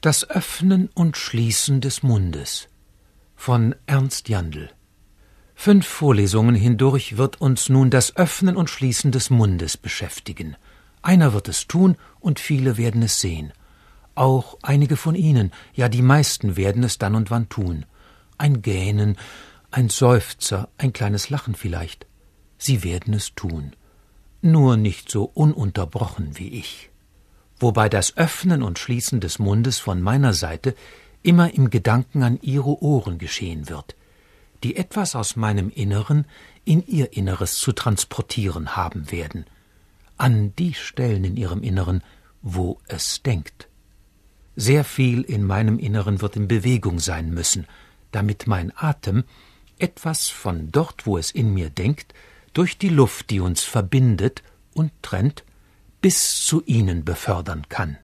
Das Öffnen und Schließen des Mundes von Ernst Jandl. 5 Vorlesungen hindurch wird uns nun das Öffnen und Schließen des Mundes beschäftigen. Einer wird es tun und viele werden es sehen. Auch einige von Ihnen, ja die meisten werden es dann und wann tun. Ein Gähnen, ein Seufzer, ein kleines Lachen vielleicht. Sie werden es tun. Nur nicht so ununterbrochen wie ich. Wobei das Öffnen und Schließen des Mundes von meiner Seite immer im Gedanken an Ihre Ohren geschehen wird, die etwas aus meinem Inneren in Ihr Inneres zu transportieren haben werden, an die Stellen in Ihrem Inneren, wo es denkt. Sehr viel in meinem Inneren wird in Bewegung sein müssen, damit mein Atem etwas von dort, wo es in mir denkt, durch die Luft, die uns verbindet und trennt, bis zu Ihnen befördern kann.